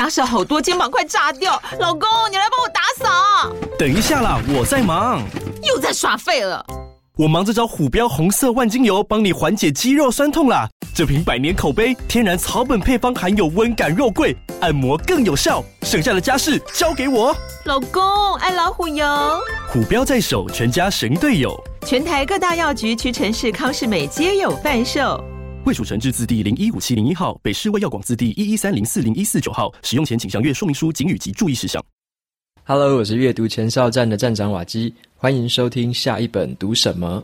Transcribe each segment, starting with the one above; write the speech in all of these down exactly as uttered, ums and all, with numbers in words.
家事好多，肩膀快炸掉。老公，你来帮我打扫。 等一下啦，我在忙。 又在耍废了。 我忙着找虎标红色万金油，帮你缓解肌肉酸痛啦。这瓶百年口碑，天然草本配方，含有温感肉桂，按摩更有效。剩下的家事交给我。 老公，爱老虎油。 虎标在手，全家神队友。 全台各大药局、屈臣氏、康是美皆有贩售。 卫署成字字第零一五七零一号，北市卫药广字第一一三零四零一四九号。使用前请详阅说明书、警语及注意事项。 Hello， 我是阅读前哨站的站长瓦基，欢迎收听下一本读什么。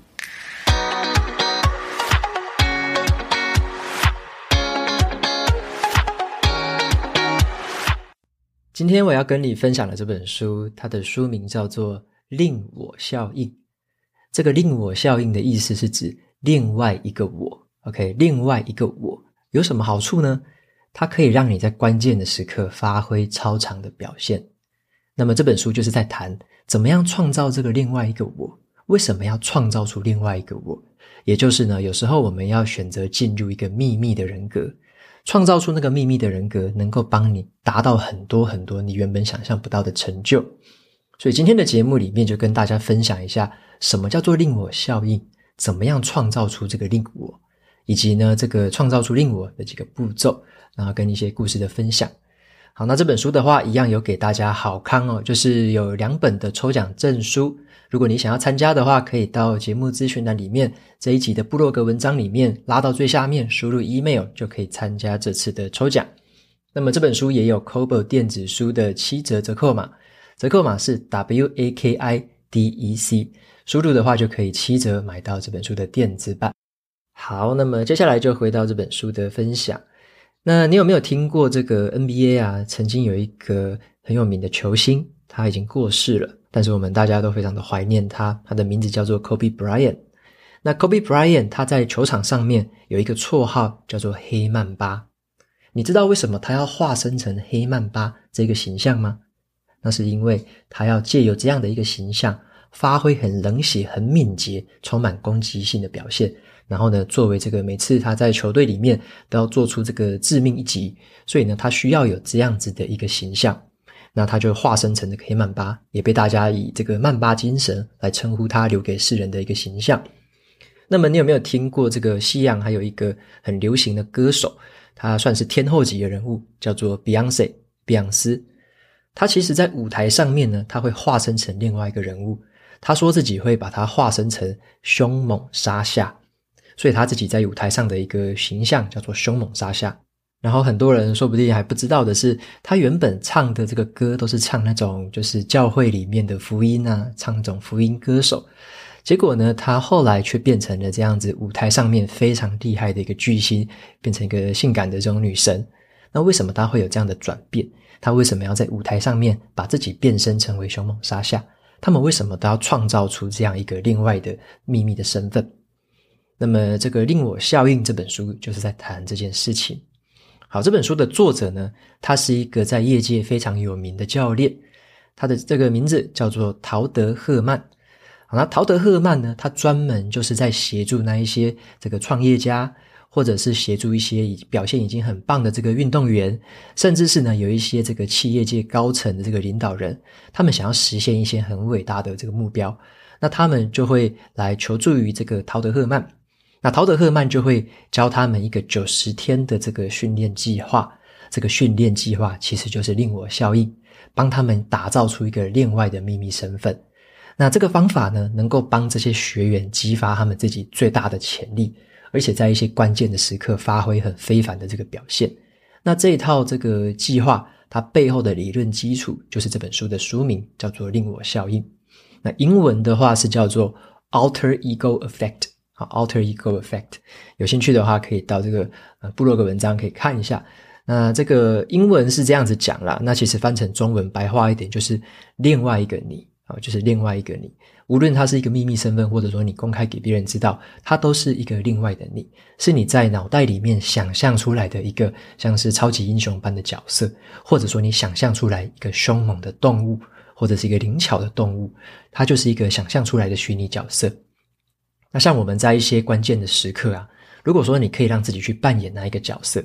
今天我要跟你分享的这本书，它的书名叫做《另我效应》。这个另我效应的意思是指另外一个我 OK， 另外一个我有什么好处呢？它可以让你在关键的时刻发挥超常的表现。那么这本书就是在谈怎么样创造这个另外一个我，为什么要创造出另外一个我，也就是呢，有时候我们要选择进入一个秘密的人格，创造出那个秘密的人格，能够帮你达到很多很多你原本想象不到的成就。所以今天的节目里面就跟大家分享一下什么叫做另我效应，怎么样创造出这个另我，以及呢这个创造出另我的几个步骤，然后跟一些故事的分享。好，那这本书的话一样有给大家好康哦，就是有两本的抽奖证书。如果你想要参加的话，可以到节目资讯栏里面这一集的部落格文章里面拉到最下面，输入 email 就可以参加这次的抽奖。那么这本书也有 Kobo 电子书的七折折扣码，折扣码是 W A K I D E C， 输入的话就可以七折买到这本书的电子版。好，那么接下来就回到这本书的分享。那你有没有听过这个 N B A 啊？曾经有一个很有名的球星，他已经过世了，但是我们大家都非常的怀念他，他的名字叫做 Kobe Bryant。那 Kobe Bryant 他在球场上面有一个绰号叫做黑曼巴。你知道为什么他要化身成黑曼巴这个形象吗？那是因为他要借由这样的一个形象，发挥很冷血、很敏捷、充满攻击性的表现，然后呢，作为这个每次他在球队里面都要做出这个致命一击，所以呢，他需要有这样子的一个形象。那他就化身成这个黑曼巴，也被大家以这个曼巴精神来称呼他，留给世人的一个形象。那么你有没有听过这个西洋还有一个很流行的歌手，他算是天后级的人物，叫做 Beyonce 碧昂斯。他其实在舞台上面呢，他会化身成另外一个人物，他说自己会把他化身成凶猛沙夏，所以他自己在舞台上的一个形象叫做凶猛沙夏。然后很多人说不定还不知道的是，他原本唱的这个歌都是唱那种就是教会里面的福音啊，唱那种福音歌手。结果呢，他后来却变成了这样子舞台上面非常厉害的一个巨星，变成一个性感的这种女神。那为什么他会有这样的转变？他为什么要在舞台上面把自己变身成为凶猛沙夏？他们为什么都要创造出这样一个另外的秘密的身份？那么这个另我效应这本书就是在谈这件事情。好，这本书的作者呢，他是一个在业界非常有名的教练，他的这个名字叫做陶德赫曼。好，那陶德赫曼呢，他专门就是在协助那一些这个创业家，或者是协助一些表现已经很棒的这个运动员，甚至是呢有一些这个企业界高层的这个领导人，他们想要实现一些很伟大的这个目标，那他们就会来求助于这个陶德赫曼。那陶德赫曼就会教他们一个九十天的这个训练计划，这个训练计划其实就是另我效应，帮他们打造出一个另外的秘密身份。那这个方法呢，能够帮这些学员激发他们自己最大的潜力，而且在一些关键的时刻发挥很非凡的这个表现。那这一套这个计划，它背后的理论基础就是这本书的书名，叫做另我效应。那英文的话是叫做 Alter Ego Effect。好 Alter Ego Effect， 有兴趣的话可以到这个呃部落格文章可以看一下。那这个英文是这样子讲啦，那其实翻成中文白话一点就是另外一个你，就是另外一个你，无论它是一个秘密身份，或者说你公开给别人知道，它都是一个另外的你，是你在脑袋里面想象出来的一个像是超级英雄般的角色，或者说你想象出来一个凶猛的动物，或者是一个灵巧的动物，它就是一个想象出来的虚拟角色。那像我们在一些关键的时刻啊，如果说你可以让自己去扮演那一个角色，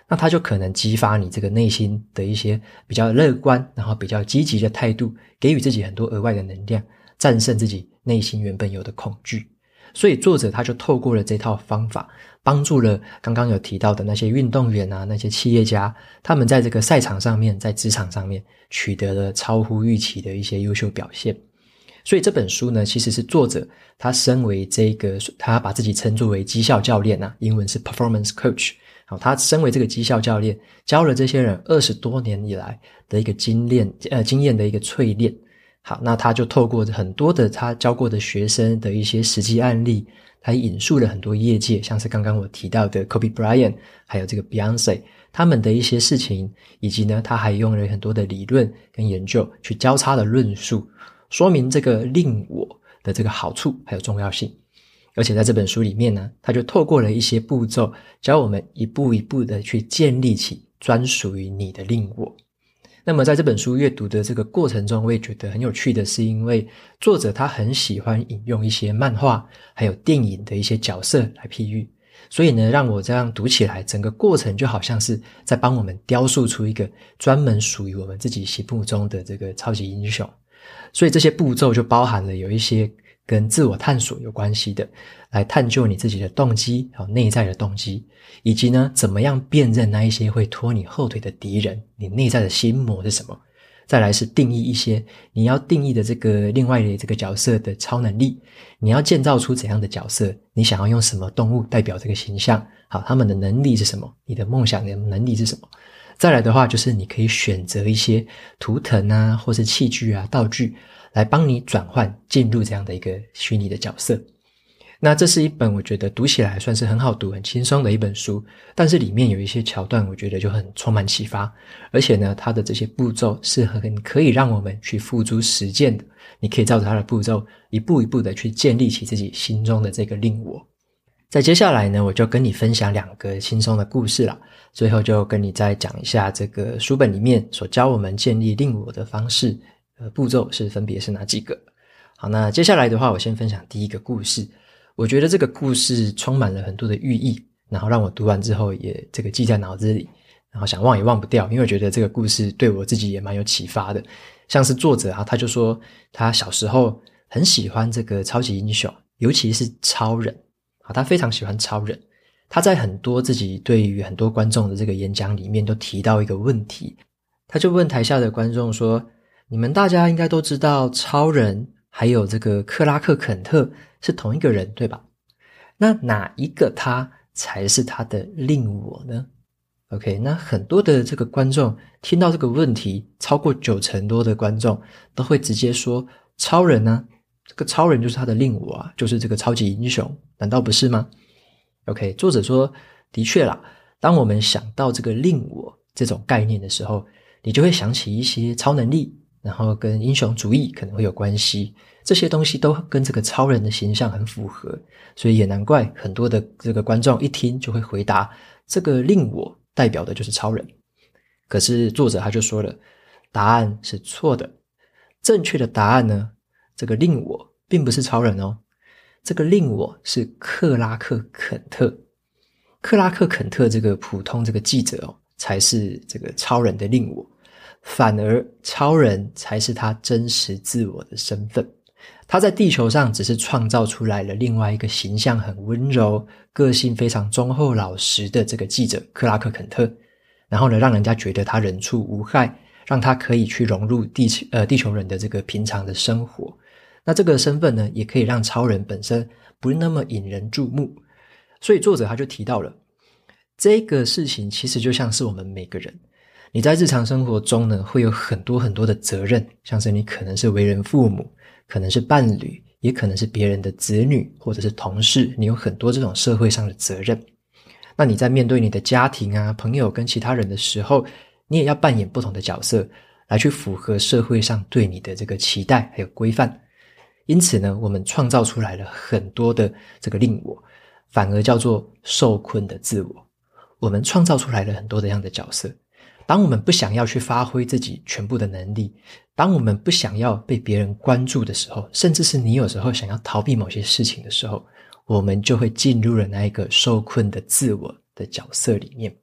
那它就可能激发你这个内心的一些比较乐观然后比较积极的态度，给予自己很多额外的能量，战胜自己内心原本有的恐惧。所以作者他就透过了这套方法，帮助了刚刚有提到的那些运动员啊，那些企业家，他们在这个赛场上面，在职场上面取得了超乎预期的一些优秀表现。所以这本书呢，其实是作者他身为这个，他把自己称作为绩效教练啊，英文是 performance coach。好，他身为这个绩效教练，教了这些人二十多年以来的一个经验呃经验的一个淬炼。好，那他就透过很多的他教过的学生的一些实际案例，他引述了很多业界，像是刚刚我提到的 Kobe Bryant 还有这个 Beyonce 他们的一些事情，以及呢他还用了很多的理论跟研究去交叉的论述，说明这个令我的这个好处还有重要性。而且在这本书里面呢，他就透过了一些步骤，教我们一步一步的去建立起专属于你的令我。那么在这本书阅读的这个过程中，我也觉得很有趣的是，因为作者他很喜欢引用一些漫画还有电影的一些角色来譬喻，所以呢让我这样读起来，整个过程就好像是在帮我们雕塑出一个专门属于我们自己心目中的这个超级英雄。所以这些步骤就包含了有一些跟自我探索有关系的，来探究你自己的动机还有内在的动机，以及呢怎么样辨认那一些会拖你后腿的敌人，你内在的心魔是什么。再来是定义一些你要定义的这个另外的这个角色的超能力，你要建造出怎样的角色，你想要用什么动物代表这个形象，好，他们的能力是什么，你的梦想的能力是什么。再来的话就是你可以选择一些图腾啊或是器具啊道具来帮你转换进入这样的一个虚拟的角色。那这是一本我觉得读起来算是很好读很轻松的一本书，但是里面有一些桥段我觉得就很充满启发，而且呢它的这些步骤是很可以让我们去付诸实践的，你可以照着它的步骤一步一步的去建立起自己心中的这个令我。在接下来呢，我就跟你分享两个轻松的故事啦，最后就跟你再讲一下这个书本里面所教我们建立令我的方式呃，步骤是分别是哪几个。好，那接下来的话我先分享第一个故事。我觉得这个故事充满了很多的寓意，然后让我读完之后也这个记在脑子里，然后想忘也忘不掉，因为我觉得这个故事对我自己也蛮有启发的。像是作者啊，他就说他小时候很喜欢这个超级英雄，尤其是超人。好，他非常喜欢超人。他在很多自己对于很多观众的这个演讲里面都提到一个问题，他就问台下的观众说，你们大家应该都知道超人还有这个克拉克肯特是同一个人对吧？那哪一个他才是他的令我呢？ OK， 那很多的这个观众听到这个问题，超过九成多的观众都会直接说超人啊，这个超人就是他的令我啊，就是这个超级英雄，难道不是吗？ OK， 作者说的确啦，当我们想到这个令我这种概念的时候，你就会想起一些超能力，然后跟英雄主义可能会有关系，这些东西都跟这个超人的形象很符合，所以也难怪很多的这个观众一听就会回答这个令我代表的就是超人。可是作者他就说了，答案是错的，正确的答案呢，这个令我并不是超人哦，这个令我是克拉克肯特。克拉克肯特这个普通这个记者哦，才是这个超人的令我，反而超人才是他真实自我的身份。他在地球上只是创造出来了另外一个形象很温柔、个性非常忠厚老实的这个记者克拉克肯特，然后呢让人家觉得他人畜无害，让他可以去融入地球呃地球人的这个平常的生活。那这个身份呢，也可以让超人本身不那么引人注目。所以作者他就提到了这个事情，其实就像是我们每个人，你在日常生活中呢，会有很多很多的责任，像是你可能是为人父母，可能是伴侣，也可能是别人的子女或者是同事，你有很多这种社会上的责任。那你在面对你的家庭啊、朋友跟其他人的时候，你也要扮演不同的角色，来去符合社会上对你的这个期待还有规范。因此呢，我们创造出来了很多的这个令我，反而叫做受困的自我。我们创造出来了很多这样的角色。当我们不想要去发挥自己全部的能力，当我们不想要被别人关注的时候，甚至是你有时候想要逃避某些事情的时候，我们就会进入了那一个受困的自我的角色里面。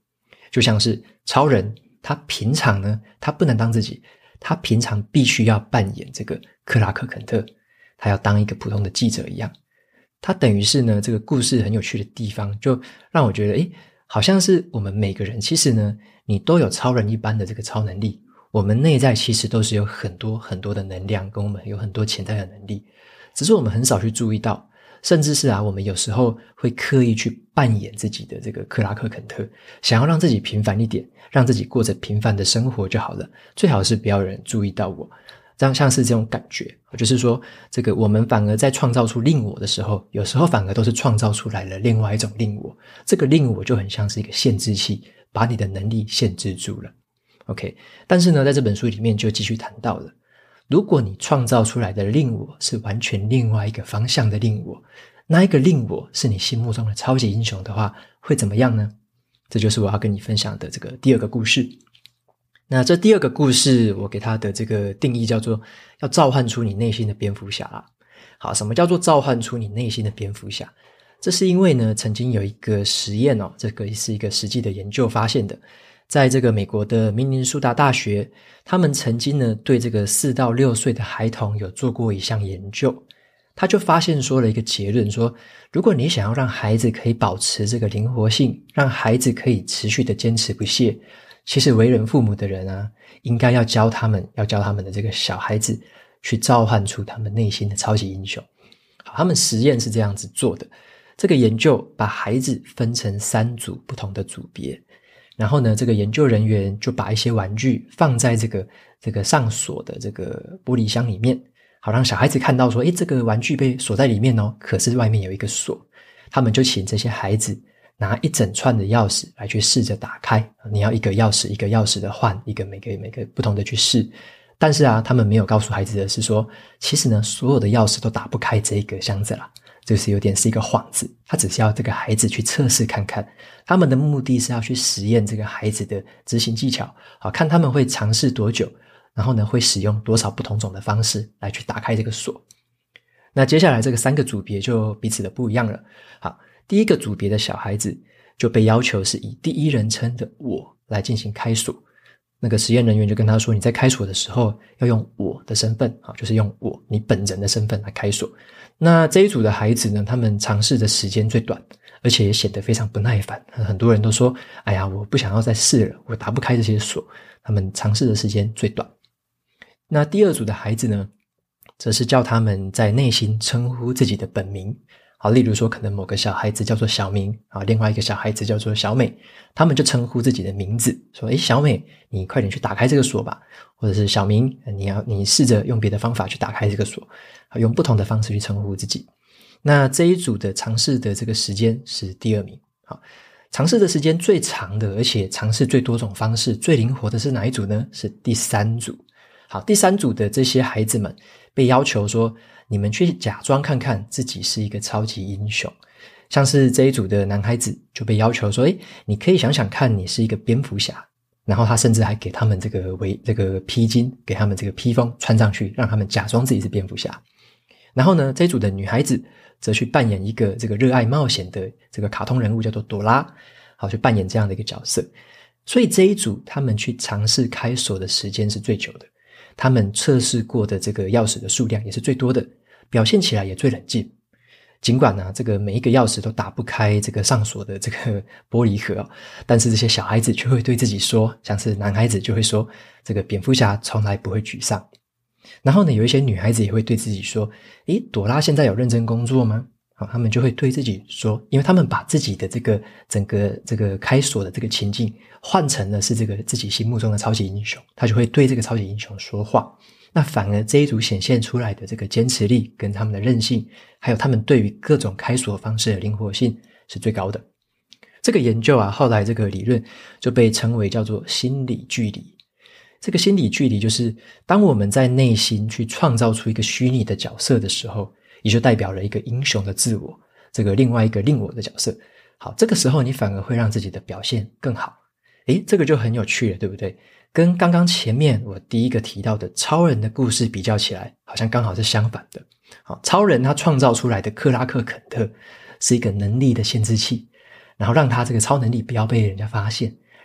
就像是超人，他平常呢，他不能当自己，他平常必须要扮演这个克拉克肯特，他要当一个普通的记者一样。他等于是呢，这个故事很有趣的地方，就让我觉得，诶，好像是我们每个人其实呢，你都有超人一般的这个超能力，我们内在其实都是有很多很多的能量，跟我们有很多潜在的能力，只是我们很少去注意到，甚至是啊，我们有时候会刻意去扮演自己的这个克拉克肯特，想要让自己平凡一点，让自己过着平凡的生活就好了，最好是不要有人注意到我。这样像是这种感觉，就是说这个我们反而在创造出令我的时候，有时候反而都是创造出来了另外一种令我，这个令我就很像是一个限制器，把你的能力限制住了。 OK， 但是呢在这本书里面就继续谈到了，如果你创造出来的令我是完全另外一个方向的令我，那一个令我是你心目中的超级英雄的话，会怎么样呢？这就是我要跟你分享的这个第二个故事。那这第二个故事我给它的这个定义叫做要召唤出你内心的蝙蝠侠啦。好，什么叫做召唤出你内心的蝙蝠侠？这是因为呢曾经有一个实验哦，这个是一个实际的研究发现的，在这个美国的明尼苏达大学，他们曾经呢对这个四到六岁的孩童有做过一项研究，他就发现说了一个结论，说如果你想要让孩子可以保持这个灵活性，让孩子可以持续的坚持不懈，其实为人父母的人啊，应该要教他们，要教他们的这个小孩子去召唤出他们内心的超级英雄。好，他们实验是这样子做的，这个研究把孩子分成三组不同的组别，然后呢这个研究人员就把一些玩具放在这个这个上锁的这个玻璃箱里面，好让小孩子看到说，诶，这个玩具被锁在里面哦，可是外面有一个锁。他们就请这些孩子拿一整串的钥匙来去试着打开，你要一个钥匙一个钥匙的换，一个每个每个不同的去试。但是啊，他们没有告诉孩子的是说，其实呢所有的钥匙都打不开这个箱子啦，这是有点是一个幌子，他只是要这个孩子去测试看看，他们的目的是要去实验这个孩子的执行技巧，好看他们会尝试多久，然后呢会使用多少不同种的方式来去打开这个锁。那接下来这个三个组别就彼此的不一样了。好，第一个组别的小孩子就被要求是以第一人称的我来进行开锁，那个实验人员就跟他说，你在开锁的时候要用我的身份，就是用我你本人的身份来开锁。那这一组的孩子呢，他们尝试的时间最短，而且也显得非常不耐烦，很多人都说，哎呀我不想要再试了，我打不开这些锁，他们尝试的时间最短。那第二组的孩子呢，则是叫他们在内心称呼自己的本名，好，例如说可能某个小孩子叫做小明，啊，另外一个小孩子叫做小美，他们就称呼自己的名字，说，诶，小美你快点去打开这个锁吧，或者是小明你要你试着用别的方法去打开这个锁，用不同的方式去称呼自己。那这一组的尝试的这个时间是第二名。好，尝试的时间最长的，而且尝试最多种方式最灵活的是哪一组呢？是第三组。好，第三组的这些孩子们被要求说，你们去假装看看自己是一个超级英雄。像是这一组的男孩子就被要求说，诶，你可以想想看你是一个蝙蝠侠，然后他甚至还给他们这个围这个披巾，给他们这个披风穿上去，让他们假装自己是蝙蝠侠。然后呢，这一组的女孩子则去扮演一个这个热爱冒险的这个卡通人物叫做朵拉，好，去扮演这样的一个角色。所以这一组他们去尝试开锁的时间是最久的，他们测试过的这个钥匙的数量也是最多的，表现起来也最冷静。尽管呢、啊，这个每一个钥匙都打不开这个上锁的这个玻璃盒、哦，但是这些小孩子就会对自己说，像是男孩子就会说，这个蝙蝠侠从来不会沮丧。然后呢，有一些女孩子也会对自己说，诶，朵拉现在有认真工作吗？好，他们就会对自己说，因为他们把自己的这个整个这个开锁的这个情境换成了是这个自己心目中的超级英雄，他就会对这个超级英雄说话。那反而这一组显现出来的这个坚持力跟他们的韧性，还有他们对于各种开锁方式的灵活性是最高的。这个研究啊，后来这个理论就被称为叫做心理距离。这个心理距离就是当我们在内心去创造出一个虚拟的角色的时候，也就代表了一个英雄的自我，这个另外一个令我的角色。好，这个时候你反而会让自己的表现更好。诶，这个就很有趣了，对不对？跟刚刚前面我第一个提到的超人的故事比较起来，好像刚好是相反的。好，超人他创造出来的克拉克肯特是一个能力的限制器，然后让他这个超能力不要被人家发现，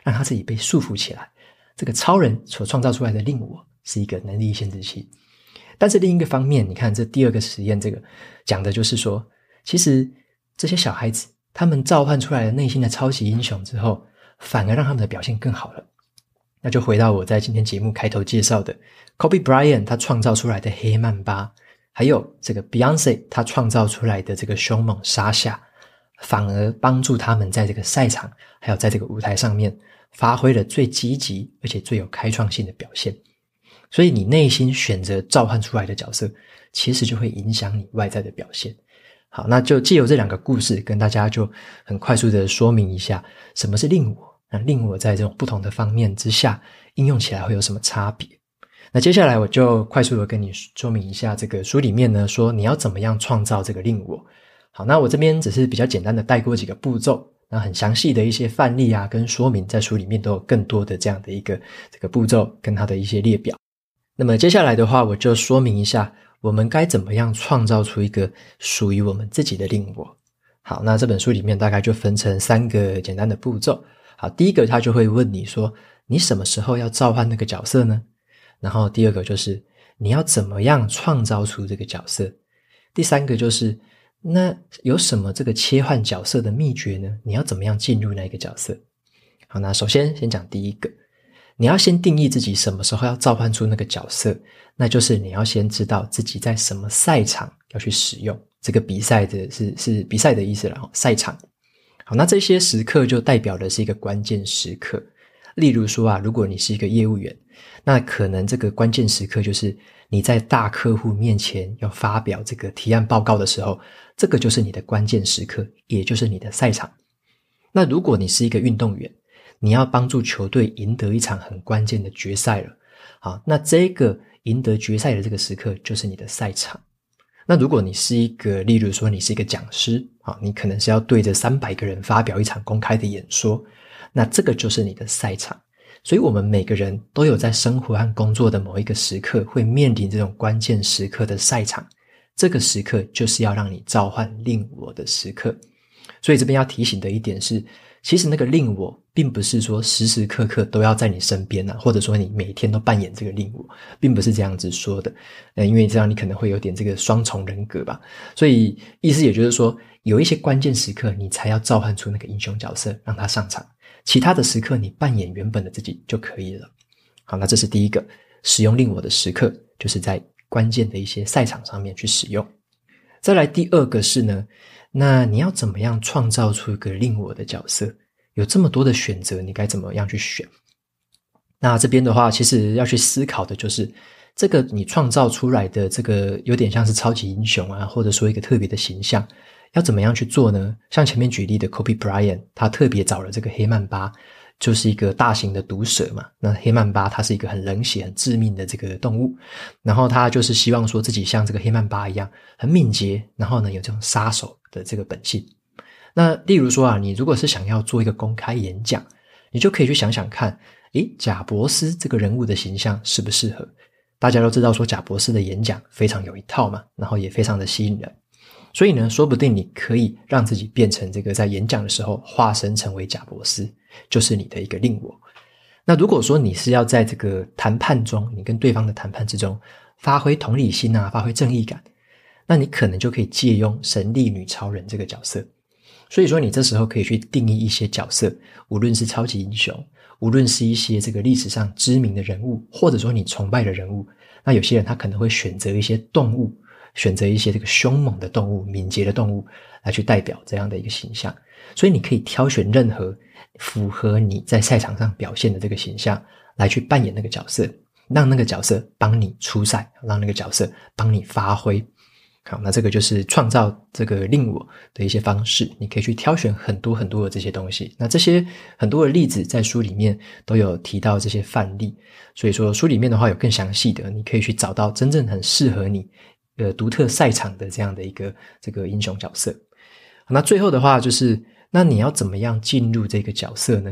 让他自己被束缚起来。这个超人所创造出来的令我是一个能力限制器。但是另一个方面，你看这第二个实验，这个讲的就是说，其实这些小孩子他们召唤出来的内心的超级英雄之后，反而让他们的表现更好了。那就回到我在今天节目开头介绍的 Kobe Bryant 他创造出来的黑曼巴，还有这个 Beyonce 他创造出来的这个凶猛沙夏，反而帮助他们在这个赛场还有在这个舞台上面发挥了最积极而且最有开创性的表现。所以你内心选择召唤出来的角色，其实就会影响你外在的表现。好，那就藉由这两个故事跟大家就很快速的说明一下什么是令我，那令我在这种不同的方面之下应用起来会有什么差别。那接下来我就快速的跟你说明一下这个书里面呢说你要怎么样创造这个令我。好，那我这边只是比较简单的带过几个步骤，那很详细的一些范例啊跟说明在书里面都有更多的这样的一个这个步骤跟它的一些列表。那么接下来的话，我就说明一下我们该怎么样创造出一个属于我们自己的令我。好，那这本书里面大概就分成三个简单的步骤。好，第一个他就会问你说，你什么时候要召唤那个角色呢？然后第二个就是你要怎么样创造出这个角色？第三个就是那有什么这个切换角色的秘诀呢？你要怎么样进入那个角色？好，那首先先讲第一个，你要先定义自己什么时候要召唤出那个角色，那就是你要先知道自己在什么赛场要去使用这个比赛的是是比赛的意思啦，赛场。好，那这些时刻就代表的是一个关键时刻。例如说啊，如果你是一个业务员，那可能这个关键时刻就是你在大客户面前要发表这个提案报告的时候，这个就是你的关键时刻，也就是你的赛场。那如果你是一个运动员，你要帮助球队赢得一场很关键的决赛了，好，那这个赢得决赛的这个时刻就是你的赛场。那如果你是一个，例如说你是一个讲师，好，你可能是要对着三百个人发表一场公开的演说，那这个就是你的赛场。所以我们每个人都有在生活和工作的某一个时刻会面临这种关键时刻的赛场，这个时刻就是要让你召唤令我的时刻。所以这边要提醒的一点是，其实那个令我并不是说时时刻刻都要在你身边啊，或者说你每天都扮演这个令我，并不是这样子说的。呃，因为这样你可能会有点这个双重人格吧。所以意思也就是说，有一些关键时刻你才要召唤出那个英雄角色让他上场，其他的时刻你扮演原本的自己就可以了。好，那这是第一个，使用令我的时刻就是在关键的一些赛场上面去使用。再来第二个是呢，那你要怎么样创造出一个令我的角色？有这么多的选择，你该怎么样去选？那这边的话，其实要去思考的就是这个你创造出来的这个有点像是超级英雄啊，或者说一个特别的形象，要怎么样去做呢？像前面举例的 Kobe Bryant， 他特别找了这个黑曼巴，就是一个大型的毒蛇嘛。那黑曼巴它是一个很冷血很致命的这个动物，然后他就是希望说自己像这个黑曼巴一样很敏捷，然后呢有这种杀手的这个本性。那例如说啊，你如果是想要做一个公开演讲，你就可以去想想看，诶，贾伯斯这个人物的形象适不适合？大家都知道说贾伯斯的演讲非常有一套嘛，然后也非常的吸引人。所以呢，说不定你可以让自己变成这个在演讲的时候化身成为贾伯斯，就是你的一个令我。那如果说你是要在这个谈判中，你跟对方的谈判之中发挥同理心啊，发挥正义感，那你可能就可以借用神力女超人这个角色。所以说你这时候可以去定义一些角色，无论是超级英雄，无论是一些这个历史上知名的人物，或者说你崇拜的人物，那有些人他可能会选择一些动物，选择一些这个凶猛的动物，敏捷的动物来去代表这样的一个形象。所以你可以挑选任何符合你在赛场上表现的这个形象来去扮演那个角色，让那个角色帮你出赛，让那个角色帮你发挥。好，那这个就是创造这个令我的一些方式，你可以去挑选很多很多的这些东西。那这些很多的例子在书里面都有提到这些范例，所以说书里面的话有更详细的，你可以去找到真正很适合你呃独特赛场的这样的一个这个英雄角色。那最后的话就是，那你要怎么样进入这个角色呢？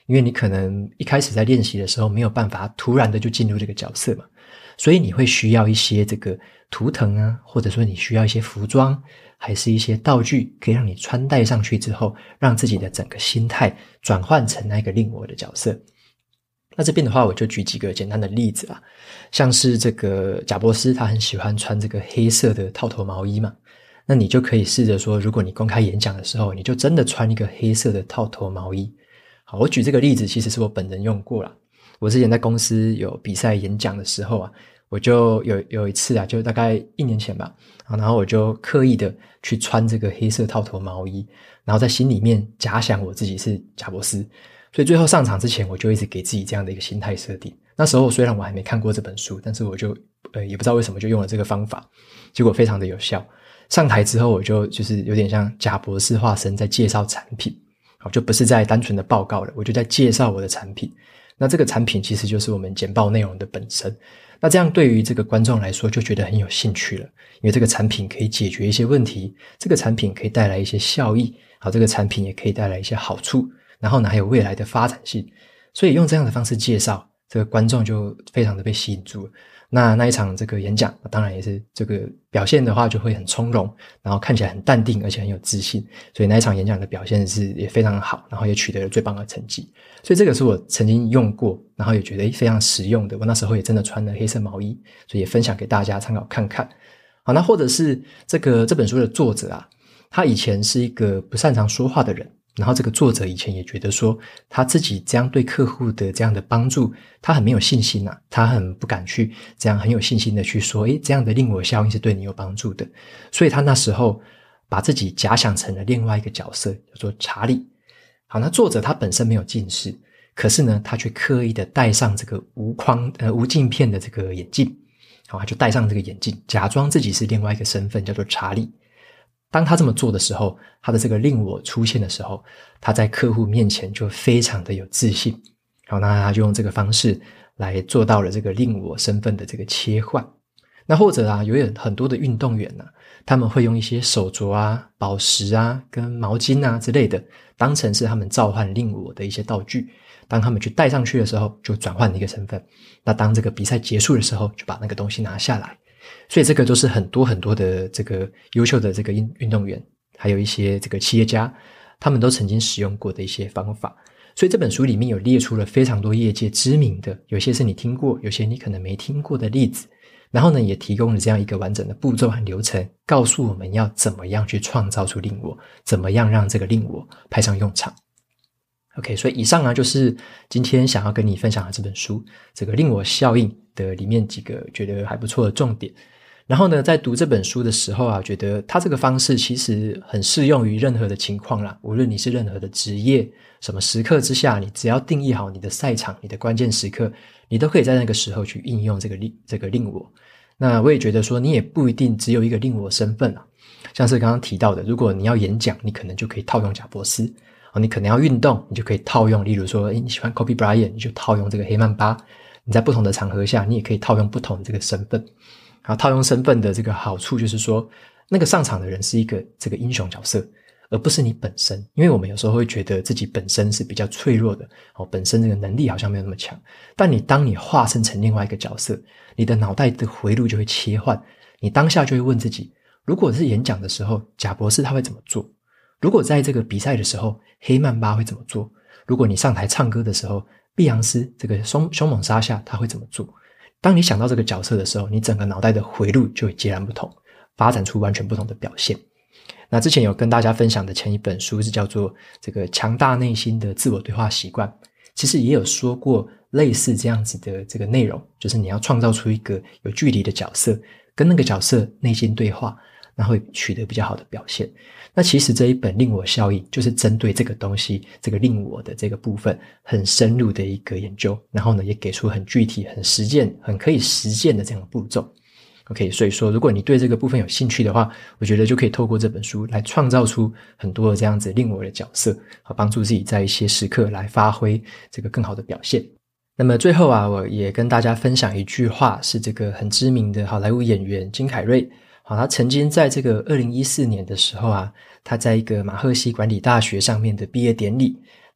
因为你可能一开始在练习的时候没有办法突然的就进入这个角色嘛，所以你会需要一些这个图腾啊，或者说你需要一些服装，还是一些道具，可以让你穿戴上去之后，让自己的整个心态转换成那个令我的角色。那这边的话，我就举几个简单的例子啦，像是这个贾伯斯他很喜欢穿这个黑色的套头毛衣嘛，那你就可以试着说，如果你公开演讲的时候，你就真的穿一个黑色的套头毛衣。好，我举这个例子其实是我本人用过啦，我之前在公司有比赛演讲的时候啊，我就有有一次啊，就大概一年前吧，然后我就刻意的去穿这个黑色套头毛衣，然后在心里面假想我自己是贾伯斯，所以最后上场之前我就一直给自己这样的一个心态设定。那时候虽然我还没看过这本书，但是我就呃也不知道为什么就用了这个方法，结果非常的有效。上台之后我就就是有点像贾伯斯化身在介绍产品，好，就不是在单纯的报告了，我就在介绍我的产品。那这个产品其实就是我们简报内容的本身。那这样对于这个观众来说就觉得很有兴趣了，因为这个产品可以解决一些问题，这个产品可以带来一些效益，好，这个产品也可以带来一些好处，然后呢还有未来的发展性。所以用这样的方式介绍，这个观众就非常的被吸引住了。那那一场这个演讲当然也是这个表现的话就会很从容，然后看起来很淡定而且很有自信，所以那一场演讲的表现是也非常好，然后也取得了最棒的成绩。所以这个是我曾经用过，然后也觉得非常实用的，我那时候也真的穿了黑色毛衣，所以也分享给大家参考看看。好，那或者是这个这本书的作者啊，他以前是一个不擅长说话的人，然后这个作者以前也觉得说他自己这样对客户的这样的帮助他很没有信心啊，他很不敢去这样很有信心的去说诶，这样的令我效应是对你有帮助的。所以他那时候把自己假想成了另外一个角色，叫做查理。好，那作者他本身没有近视，可是呢他却刻意的戴上这个无框呃无镜片的这个眼镜。好，他就戴上这个眼镜，假装自己是另外一个身份，叫做查理。当他这么做的时候，他的这个令我出现的时候，他在客户面前就非常的有自信。好，那他就用这个方式来做到了这个令我身份的这个切换。那或者啊，有很多的运动员啊，他们会用一些手镯啊、宝石啊、跟毛巾啊之类的，当成是他们召唤令我的一些道具。当他们去戴上去的时候，就转换一个身份。那当这个比赛结束的时候，就把那个东西拿下来。所以这个都是很多很多的这个优秀的这个运动员，还有一些这个企业家，他们都曾经使用过的一些方法。所以这本书里面有列出了非常多业界知名的，有些是你听过，有些你可能没听过的例子。然后呢，也提供了这样一个完整的步骤和流程，告诉我们要怎么样去创造出令我，怎么样让这个令我派上用场。OK， 所以以上呢就是今天想要跟你分享的这本书，这个令我效应的里面几个觉得还不错的重点。然后呢，在读这本书的时候啊，觉得它这个方式其实很适用于任何的情况啦，无论你是任何的职业，什么时刻之下，你只要定义好你的赛场，你的关键时刻，你都可以在那个时候去应用这个令这个令我。那我也觉得说，你也不一定只有一个令我身份啊，像是刚刚提到的，如果你要演讲，你可能就可以套用贾伯斯。你可能要运动，你就可以套用，例如说你喜欢 Kobe Bryant， 你就套用这个黑曼巴。你在不同的场合下，你也可以套用不同的这个身份。然后套用身份的这个好处就是说，那个上场的人是一个这个英雄角色，而不是你本身。因为我们有时候会觉得自己本身是比较脆弱的，哦，本身这个能力好像没有那么强。但你当你化身成另外一个角色，你的脑袋的回路就会切换，你当下就会问自己，如果是演讲的时候，贾伯斯他会怎么做？如果在这个比赛的时候，黑曼巴会怎么做？如果你上台唱歌的时候，碧昂斯这个凶凶猛沙夏他会怎么做？当你想到这个角色的时候，你整个脑袋的回路就会截然不同，发展出完全不同的表现。那之前有跟大家分享的前一本书是叫做这个强大内心的自我对话习惯，其实也有说过类似这样子的这个内容，就是你要创造出一个有距离的角色，跟那个角色内心对话，那会取得比较好的表现。那其实这一本令我效应就是针对这个东西，这个令我的这个部分很深入的一个研究，然后呢也给出很具体很实践很可以实践的这样的步骤。 OK， 所以说如果你对这个部分有兴趣的话，我觉得就可以透过这本书来创造出很多的这样子令我的角色，帮助自己在一些时刻来发挥这个更好的表现。那么最后啊，我也跟大家分享一句话，是这个很知名的好莱坞演员金凯瑞，好，他曾经在这个二零一四年的时候啊，他在一个马赫西管理大学上面的毕业典礼，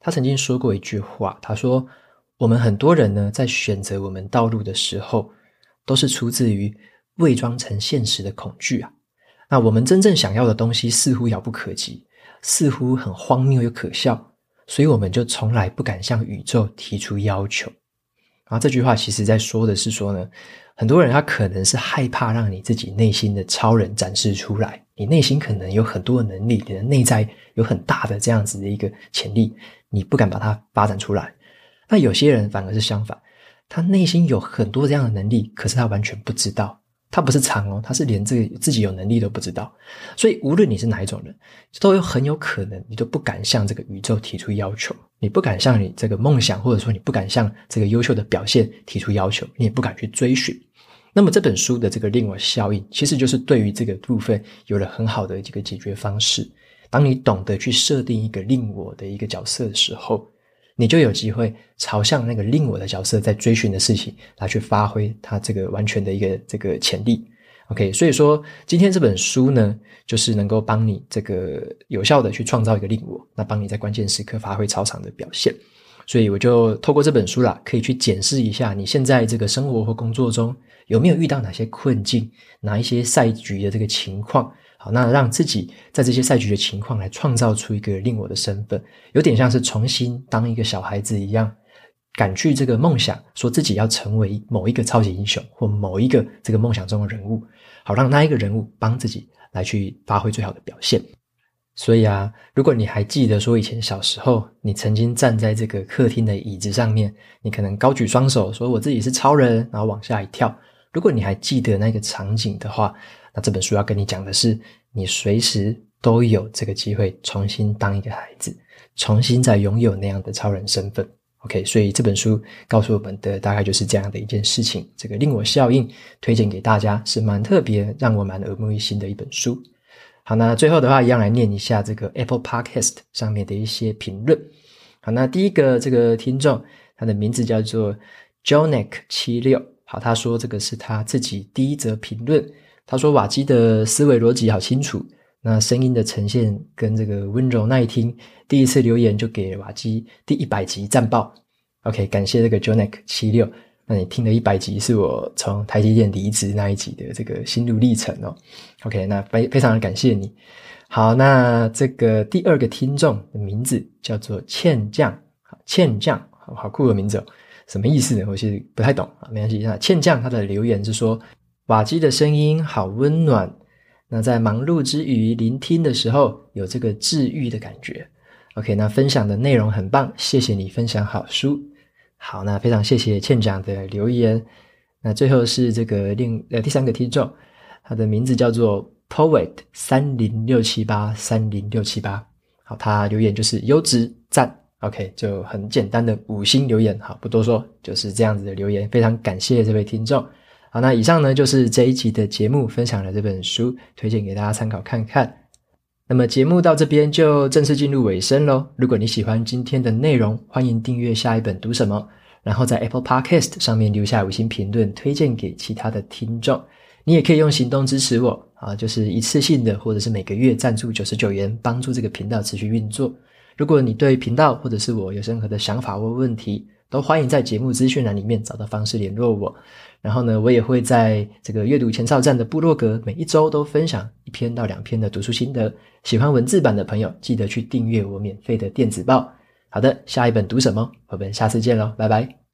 他曾经说过一句话，他说我们很多人呢在选择我们道路的时候，都是出自于伪装成现实的恐惧啊。那我们真正想要的东西似乎遥不可及，似乎很荒谬又可笑，所以我们就从来不敢向宇宙提出要求。然后这句话其实在说的是说呢，很多人他可能是害怕让你自己内心的超人展示出来，你内心可能有很多的能力，你的内在有很大的这样子的一个潜力，你不敢把它发展出来。那有些人反而是相反，他内心有很多这样的能力，可是他完全不知道，他不是藏哦，他是连这个自己有能力都不知道。所以无论你是哪一种人，都有很有可能你都不敢向这个宇宙提出要求，你不敢向你这个梦想，或者说你不敢向这个优秀的表现提出要求，你也不敢去追寻。那么这本书的这个令我效应，其实就是对于这个部分有了很好的这个解决方式。当你懂得去设定一个令我的一个角色的时候，你就有机会朝向那个令我的角色在追寻的事情来去发挥它这个完全的一个这个潜力。OK， 所以说今天这本书呢，就是能够帮你这个有效的去创造一个令我，那帮你在关键时刻发挥超常的表现。所以我就透过这本书啦，可以去检视一下你现在这个生活或工作中有没有遇到哪些困境，哪一些赛局的这个情况。好，那让自己在这些赛局的情况来创造出一个令我的身份，有点像是重新当一个小孩子一样，敢去这个梦想，说自己要成为某一个超级英雄或某一个这个梦想中的人物，好让那一个人物帮自己来去发挥最好的表现。所以啊，如果你还记得说以前小时候你曾经站在这个客厅的椅子上面，你可能高举双手说我自己是超人，然后往下一跳，如果你还记得那个场景的话，那这本书要跟你讲的是，你随时都有这个机会重新当一个孩子，重新再拥有那样的超人身份。 OK， 所以这本书告诉我们的大概就是这样的一件事情。这个令我效应推荐给大家，是蛮特别，让我蛮耳目一新的一本书。好，那最后的话一样来念一下这个 Apple Podcast 上面的一些评论。好，那第一个这个听众，他的名字叫做 Jonek 七六。好，他说这个是他自己第一则评论。他说瓦基的思维逻辑好清楚，那声音的呈现跟这个温柔耐听，第一次留言就给瓦基第一百集赞爆。 OK， 感谢这个 Jonek 七六。那你听了一百集是我从台积电离职那一集的这个心路历程哦。OK， 那非非常的感谢你。好，那这个第二个听众的名字叫做倩酱。倩酱，好好酷的名字哦，什么意思呢？我其实不太懂啊，没关系。那倩酱他的留言是说，瓦基的声音好温暖，那在忙碌之余聆听的时候有这个治愈的感觉。 OK， 那分享的内容很棒，谢谢你分享好书。好，那非常谢谢倩酱的留言。那最后是这个另呃第三个听众，他的名字叫做 Poet 三零六七八 三零六七八。好，他留言就是优质赞。 OK， 就很简单的五星留言。好，不多说，就是这样子的留言，非常感谢这位听众。好，那以上呢就是这一集的节目，分享了这本书，推荐给大家参考看看。那么节目到这边就正式进入尾声咯。如果你喜欢今天的内容，欢迎订阅下一本读什么，然后在 Apple Podcast 上面留下五星评论，推荐给其他的听众。你也可以用行动支持我啊，就是一次性的或者是每个月赞助九十九元，帮助这个频道持续运作。如果你对频道或者是我有任何的想法或问题，都欢迎在节目资讯栏里面找到方式联络我。然后呢，我也会在这个阅读前哨站的部落格，每一周都分享一篇到两篇的读书心得。喜欢文字版的朋友，记得去订阅我免费的电子报。好的，下一本读什么？我们下次见咯，拜拜。